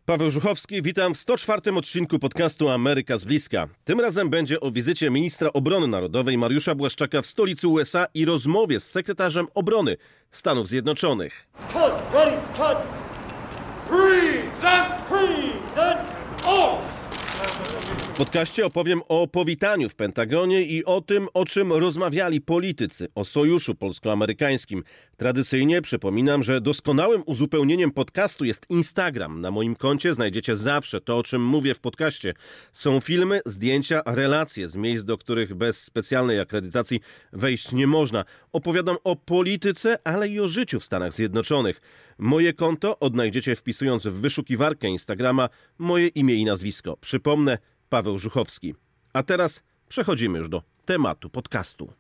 Paweł Żuchowski, witam w 104. odcinku podcastu Ameryka z bliska. Tym razem będzie o wizycie ministra obrony narodowej Mariusza Błaszczaka w stolicy USA i rozmowie z sekretarzem obrony Stanów Zjednoczonych. W podcaście opowiem o powitaniu w Pentagonie i o tym, o czym rozmawiali politycy, o sojuszu polsko-amerykańskim. Tradycyjnie przypominam, że doskonałym uzupełnieniem podcastu jest Instagram. Na moim koncie znajdziecie zawsze to, o czym mówię w podcaście. Są filmy, zdjęcia, relacje z miejsc, do których bez specjalnej akredytacji wejść nie można. Opowiadam o polityce, ale i o życiu w Stanach Zjednoczonych. Moje konto odnajdziecie wpisując w wyszukiwarkę Instagrama moje imię i nazwisko. Przypomnę, Paweł Żuchowski. A teraz przechodzimy już do tematu podcastu.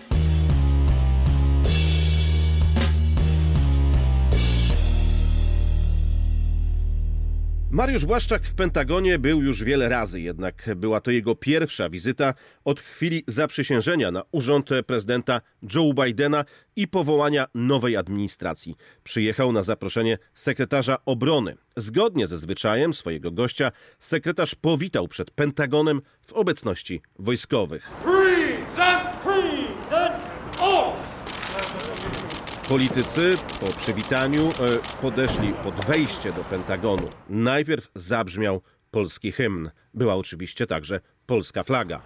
Mariusz Błaszczak w Pentagonie był już wiele razy, jednak była to jego pierwsza wizyta od chwili zaprzysiężenia na urząd prezydenta Joe Bidena i powołania nowej administracji. Przyjechał na zaproszenie sekretarza obrony. Zgodnie ze zwyczajem swojego gościa, sekretarz powitał przed Pentagonem w obecności wojskowych. Politycy po przywitaniu podeszli pod wejście do Pentagonu. Najpierw zabrzmiał polski hymn. Była oczywiście także polska flaga.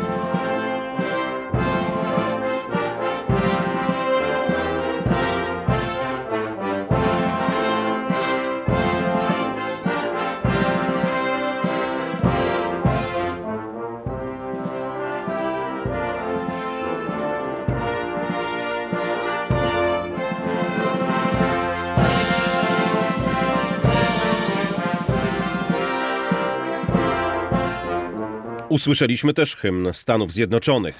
Usłyszeliśmy też hymn Stanów Zjednoczonych.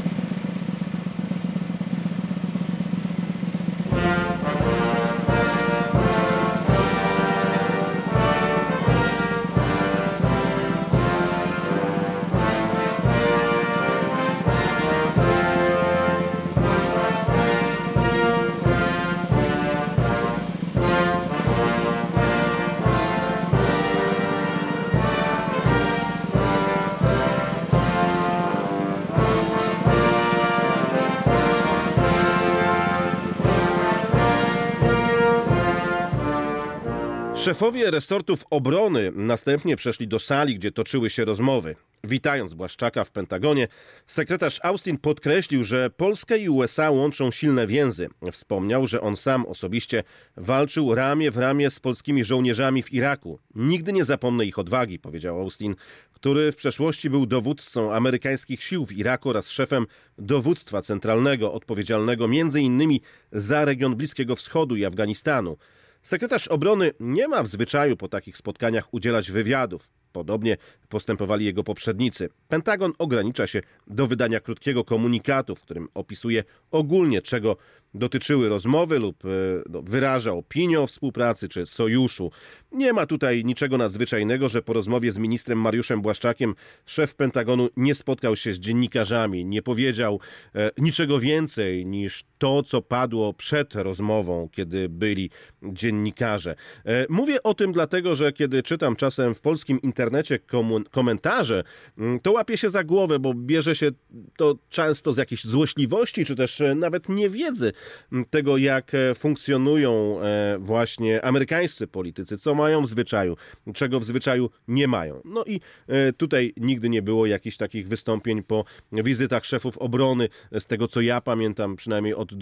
Szefowie resortów obrony następnie przeszli do sali, gdzie toczyły się rozmowy. Witając Błaszczaka w Pentagonie, sekretarz Austin podkreślił, że Polskę i USA łączą silne więzy. Wspomniał, że on sam osobiście walczył ramię w ramię z polskimi żołnierzami w Iraku. Nigdy nie zapomnę ich odwagi, powiedział Austin, który w przeszłości był dowódcą amerykańskich sił w Iraku oraz szefem dowództwa centralnego, odpowiedzialnego m.in. za region Bliskiego Wschodu i Afganistanu. Sekretarz obrony nie ma w zwyczaju po takich spotkaniach udzielać wywiadów. Podobnie postępowali jego poprzednicy. Pentagon ogranicza się do wydania krótkiego komunikatu, w którym opisuje ogólnie, czego dotyczyły rozmowy lub wyraża opinię o współpracy czy sojuszu. Nie ma tutaj niczego nadzwyczajnego, że po rozmowie z ministrem Mariuszem Błaszczakiem szef Pentagonu nie spotkał się z dziennikarzami, nie powiedział niczego więcej niż to, co padło przed rozmową, kiedy byli dziennikarze. Mówię o tym dlatego, że kiedy czytam czasem w polskim internecie komentarze, to łapię się za głowę, bo bierze się to często z jakiejś złośliwości, czy też nawet niewiedzy tego, jak funkcjonują właśnie amerykańscy politycy, co mają w zwyczaju, czego w zwyczaju nie mają. No i tutaj nigdy nie było jakichś takich wystąpień po wizytach szefów obrony. Z tego, co ja pamiętam, przynajmniej od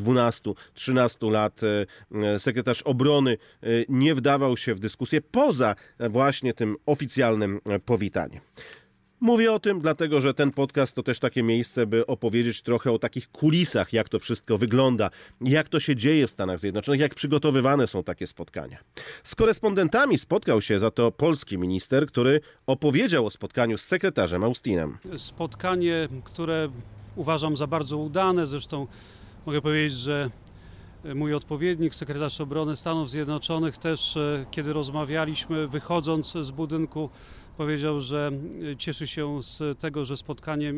12-13 lat sekretarz obrony nie wdawał się w dyskusję poza właśnie tym oficjalnym powitaniem. Mówię o tym dlatego, że ten podcast to też takie miejsce, by opowiedzieć trochę o takich kulisach, jak to wszystko wygląda, jak to się dzieje w Stanach Zjednoczonych, jak przygotowywane są takie spotkania. Z korespondentami spotkał się za to polski minister, który opowiedział o spotkaniu z sekretarzem Austinem. Spotkanie, które uważam za bardzo udane, zresztą mogę powiedzieć, że mój odpowiednik, sekretarz obrony Stanów Zjednoczonych też, kiedy rozmawialiśmy, wychodząc z budynku powiedział, że cieszy się z tego, że spotkanie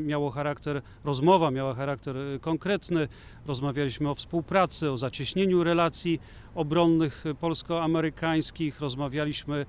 rozmowa miała charakter konkretny. Rozmawialiśmy o współpracy, o zacieśnieniu relacji obronnych polsko-amerykańskich. Rozmawialiśmy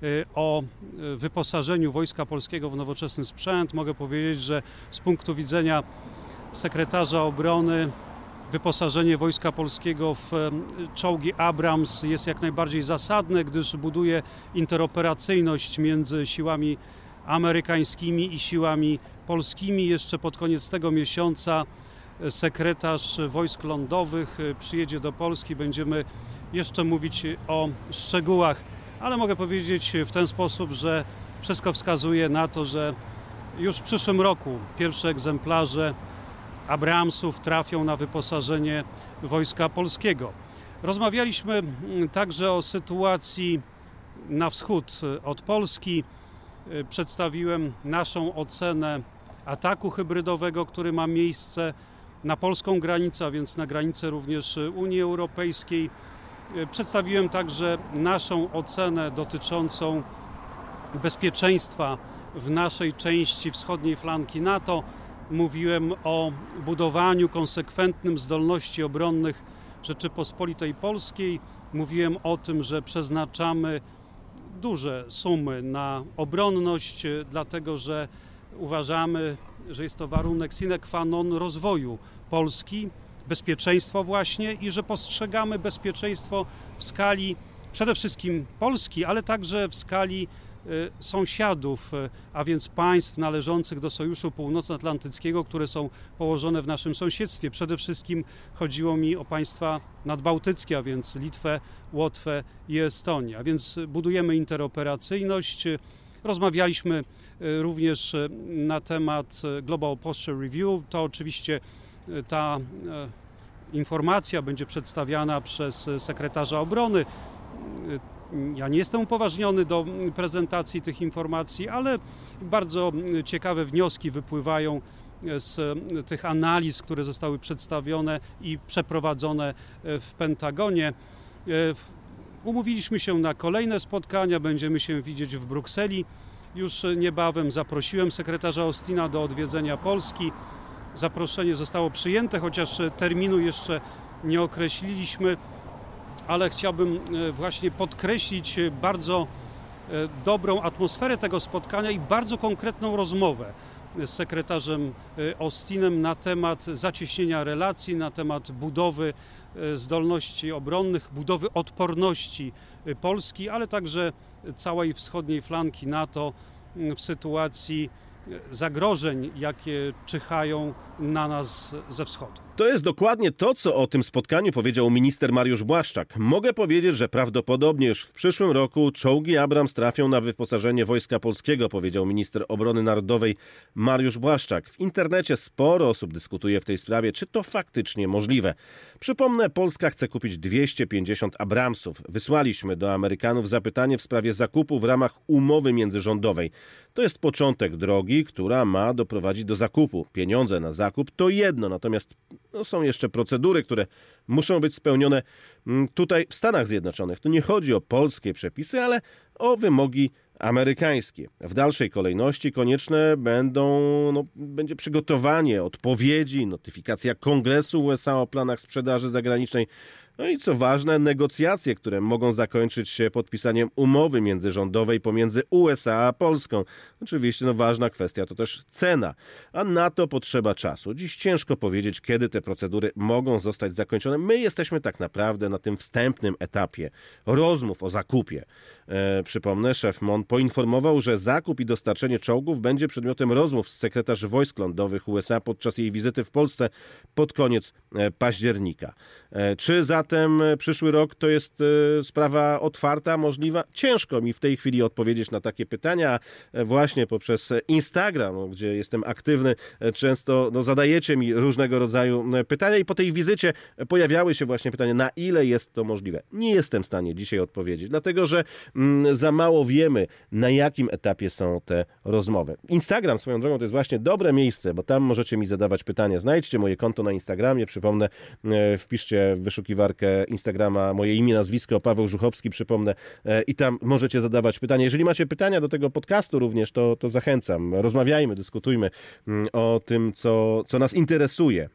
o wyposażeniu Wojska Polskiego w nowoczesny sprzęt. Mogę powiedzieć, że z punktu widzenia sekretarza obrony wyposażenie Wojska Polskiego w czołgi Abrams jest jak najbardziej zasadne, gdyż buduje interoperacyjność między siłami amerykańskimi i siłami polskimi. Jeszcze pod koniec tego miesiąca sekretarz wojsk lądowych przyjedzie do Polski. Będziemy jeszcze mówić o szczegółach, ale mogę powiedzieć w ten sposób, że wszystko wskazuje na to, że już w przyszłym roku pierwsze egzemplarze Abramsów trafią na wyposażenie Wojska Polskiego. Rozmawialiśmy także o sytuacji na wschód od Polski. Przedstawiłem naszą ocenę ataku hybrydowego, który ma miejsce na polską granicę, a więc na granicę również Unii Europejskiej. Przedstawiłem także naszą ocenę dotyczącą bezpieczeństwa w naszej części wschodniej flanki NATO. Mówiłem o budowaniu konsekwentnym zdolności obronnych Rzeczypospolitej Polskiej. Mówiłem o tym, że przeznaczamy duże sumy na obronność, dlatego że uważamy, że jest to warunek sine qua non rozwoju Polski, bezpieczeństwo właśnie, i że postrzegamy bezpieczeństwo w skali przede wszystkim Polski, ale także w skali sąsiadów, a więc państw należących do Sojuszu Północnoatlantyckiego, które są położone w naszym sąsiedztwie. Przede wszystkim chodziło mi o państwa nadbałtyckie, a więc Litwę, Łotwę i Estonię. A więc budujemy interoperacyjność. Rozmawialiśmy również na temat Global Posture Review. To oczywiście ta informacja będzie przedstawiana przez sekretarza obrony. Ja nie jestem upoważniony do prezentacji tych informacji, ale bardzo ciekawe wnioski wypływają z tych analiz, które zostały przedstawione i przeprowadzone w Pentagonie. Umówiliśmy się na kolejne spotkania, będziemy się widzieć w Brukseli już niebawem. Zaprosiłem sekretarza Austina do odwiedzenia Polski. Zaproszenie zostało przyjęte, chociaż terminu jeszcze nie określiliśmy, ale chciałbym właśnie podkreślić bardzo dobrą atmosferę tego spotkania i bardzo konkretną rozmowę z sekretarzem Austinem na temat zacieśnienia relacji, na temat budowy zdolności obronnych, budowy odporności Polski, ale także całej wschodniej flanki NATO w sytuacji zagrożeń, jakie czyhają na nas ze wschodu. To jest dokładnie to, co o tym spotkaniu powiedział minister Mariusz Błaszczak. Mogę powiedzieć, że prawdopodobnie już w przyszłym roku czołgi Abrams trafią na wyposażenie Wojska Polskiego, powiedział minister obrony narodowej Mariusz Błaszczak. W internecie sporo osób dyskutuje w tej sprawie, czy to faktycznie możliwe. Przypomnę, Polska chce kupić 250 Abramsów. Wysłaliśmy do Amerykanów zapytanie w sprawie zakupu w ramach umowy międzyrządowej. To jest początek drogi, która ma doprowadzić do zakupu. Pieniądze na zakup to jedno, natomiast są jeszcze procedury, które muszą być spełnione tutaj w Stanach Zjednoczonych. Tu nie chodzi o polskie przepisy, ale o wymogi amerykańskie. W dalszej kolejności konieczne będzie przygotowanie odpowiedzi, notyfikacja Kongresu USA o planach sprzedaży zagranicznej. No i co ważne, negocjacje, które mogą zakończyć się podpisaniem umowy międzyrządowej pomiędzy USA a Polską. Oczywiście ważna kwestia to też cena, a na to potrzeba czasu. Dziś ciężko powiedzieć, kiedy te procedury mogą zostać zakończone. My jesteśmy tak naprawdę na tym wstępnym etapie rozmów o zakupie. Przypomnę, szef MON poinformował, że zakup i dostarczenie czołgów będzie przedmiotem rozmów z sekretarzy wojsk lądowych USA podczas jej wizyty w Polsce pod koniec października. Czy zatem przyszły rok to jest sprawa otwarta, możliwa? Ciężko mi w tej chwili odpowiedzieć na takie pytania. Właśnie poprzez Instagram, gdzie jestem aktywny, często zadajecie mi różnego rodzaju pytania i po tej wizycie pojawiały się właśnie pytania, na ile jest to możliwe. Nie jestem w stanie dzisiaj odpowiedzieć, dlatego że za mało wiemy, na jakim etapie są te rozmowy. Instagram swoją drogą to jest właśnie dobre miejsce, bo tam możecie mi zadawać pytania. Znajdźcie moje konto na Instagramie, przypomnę, wpiszcie w wyszukiwarkę przeglądarkę Instagrama, moje imię, nazwisko, Paweł Żuchowski, przypomnę, i tam możecie zadawać pytania. Jeżeli macie pytania do tego podcastu również, to zachęcam. Rozmawiajmy, dyskutujmy o tym, co nas interesuje.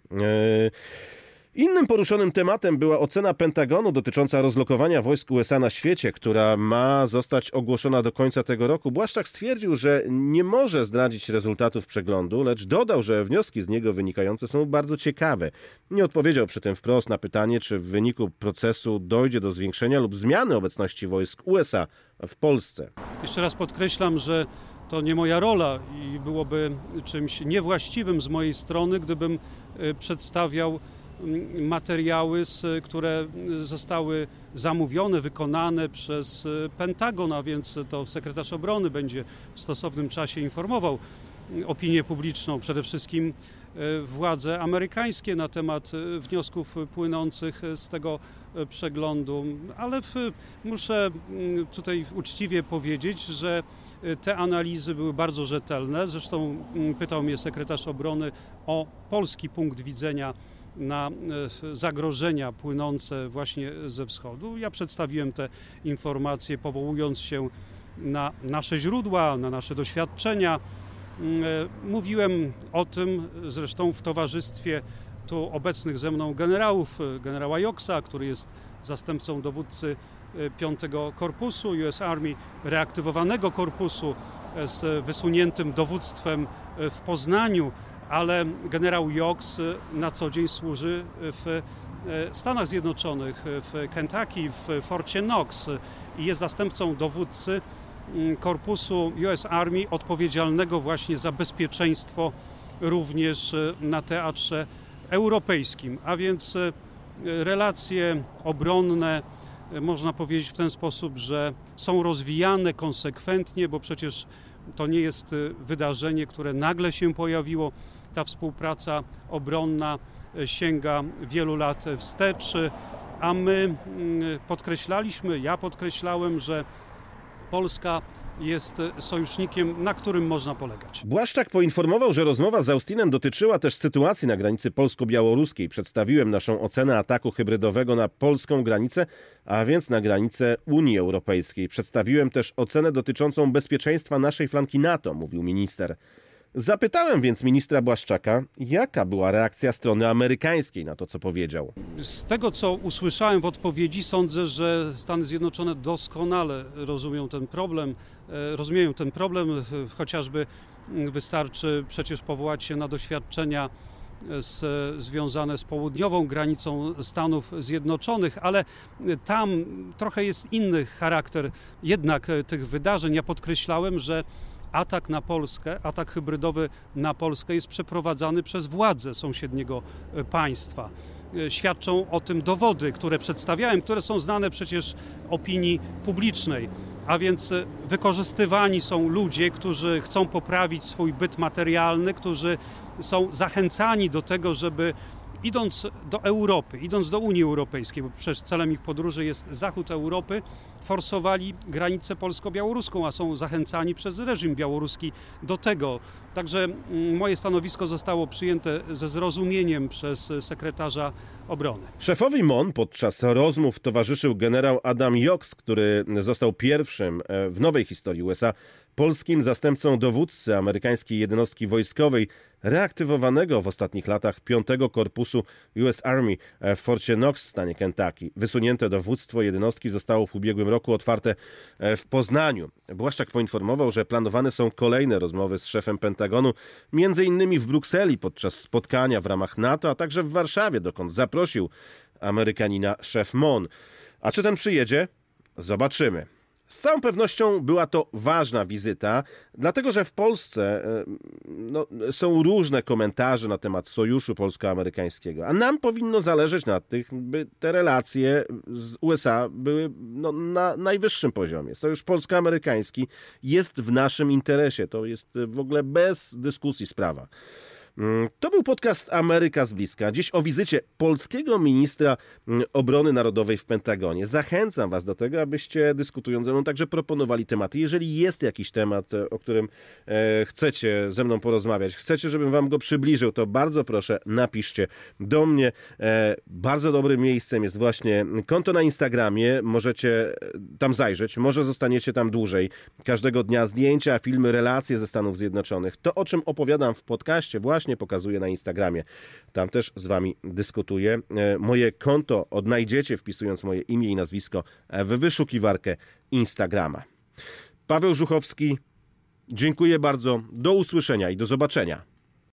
Innym poruszonym tematem była ocena Pentagonu dotycząca rozlokowania wojsk USA na świecie, która ma zostać ogłoszona do końca tego roku. Błaszczak stwierdził, że nie może zdradzić rezultatów przeglądu, lecz dodał, że wnioski z niego wynikające są bardzo ciekawe. Nie odpowiedział przy tym wprost na pytanie, czy w wyniku procesu dojdzie do zwiększenia lub zmiany obecności wojsk USA w Polsce. Jeszcze raz podkreślam, że to nie moja rola i byłoby czymś niewłaściwym z mojej strony, gdybym przedstawiał materiały, które zostały zamówione, wykonane przez Pentagon, a więc to sekretarz obrony będzie w stosownym czasie informował opinię publiczną, przede wszystkim władze amerykańskie na temat wniosków płynących z tego przeglądu, ale muszę tutaj uczciwie powiedzieć, że te analizy były bardzo rzetelne. Zresztą pytał mnie sekretarz obrony o polski punkt widzenia na zagrożenia płynące właśnie ze wschodu. Ja przedstawiłem te informacje, powołując się na nasze źródła, na nasze doświadczenia. Mówiłem o tym zresztą w towarzystwie tu obecnych ze mną generałów, generała Yocksa, który jest zastępcą dowódcy 5 Korpusu US Army, reaktywowanego korpusu z wysuniętym dowództwem w Poznaniu, ale generał Yocks na co dzień służy w Stanach Zjednoczonych, w Kentucky, w Forcie Knox i jest zastępcą dowódcy korpusu US Army odpowiedzialnego właśnie za bezpieczeństwo również na teatrze europejskim. A więc relacje obronne, można powiedzieć w ten sposób, że są rozwijane konsekwentnie, bo przecież to nie jest wydarzenie, które nagle się pojawiło. Ta współpraca obronna sięga wielu lat wstecz, a my ja podkreślałem, że Polska jest sojusznikiem, na którym można polegać. Błaszczak poinformował, że rozmowa z Austinem dotyczyła też sytuacji na granicy polsko-białoruskiej. Przedstawiłem naszą ocenę ataku hybrydowego na polską granicę, a więc na granicę Unii Europejskiej. Przedstawiłem też ocenę dotyczącą bezpieczeństwa naszej flanki NATO, mówił minister. Zapytałem więc ministra Błaszczaka, jaka była reakcja strony amerykańskiej na to, co powiedział. Z tego, co usłyszałem w odpowiedzi, sądzę, że Stany Zjednoczone doskonale rozumieją ten problem, chociażby wystarczy przecież powołać się na doświadczenia związane z południową granicą Stanów Zjednoczonych, ale tam trochę jest inny charakter jednak tych wydarzeń. Ja podkreślałem, że atak na Polskę, atak hybrydowy na Polskę jest przeprowadzany przez władze sąsiedniego państwa. Świadczą o tym dowody, które przedstawiałem, które są znane przecież opinii publicznej. A więc wykorzystywani są ludzie, którzy chcą poprawić swój byt materialny, którzy są zachęcani do tego, żeby idąc do Europy, idąc do Unii Europejskiej, bo przecież celem ich podróży jest zachód Europy, forsowali granicę polsko-białoruską, a są zachęcani przez reżim białoruski do tego. Także moje stanowisko zostało przyjęte ze zrozumieniem przez sekretarza obrony. Szefowi MON podczas rozmów towarzyszył generał Adam Yocks, który został pierwszym w nowej historii USA polskim zastępcą dowódcy amerykańskiej jednostki wojskowej reaktywowanego w ostatnich latach 5 Korpusu US Army w Forcie Knox w stanie Kentucky. Wysunięte dowództwo jednostki zostało w ubiegłym roku otwarte w Poznaniu. Błaszczak poinformował, że planowane są kolejne rozmowy z szefem Pentagonu, między innymi w Brukseli podczas spotkania w ramach NATO, a także w Warszawie, dokąd zaprosił Amerykanina szef MON. A czy ten przyjedzie? Zobaczymy. Z całą pewnością była to ważna wizyta, dlatego że w Polsce są różne komentarze na temat sojuszu polsko-amerykańskiego, a nam powinno zależeć na tym, by te relacje z USA były na najwyższym poziomie. Sojusz polsko-amerykański jest w naszym interesie, to jest w ogóle bez dyskusji sprawa. To był podcast Ameryka z bliska. Dziś o wizycie polskiego ministra obrony narodowej w Pentagonie. Zachęcam Was do tego, abyście dyskutując ze mną także proponowali tematy. Jeżeli jest jakiś temat, o którym chcecie ze mną porozmawiać, chcecie, żebym Wam go przybliżył, to bardzo proszę, napiszcie do mnie. Bardzo dobrym miejscem jest właśnie konto na Instagramie. Możecie tam zajrzeć, może zostaniecie tam dłużej. Każdego dnia zdjęcia, filmy, relacje ze Stanów Zjednoczonych. To, o czym opowiadam w podcaście, właśnie pokazuję na Instagramie. Tam też z Wami dyskutuję. Moje konto odnajdziecie, wpisując moje imię i nazwisko w wyszukiwarkę Instagrama. Paweł Żuchowski, dziękuję bardzo. Do usłyszenia i do zobaczenia.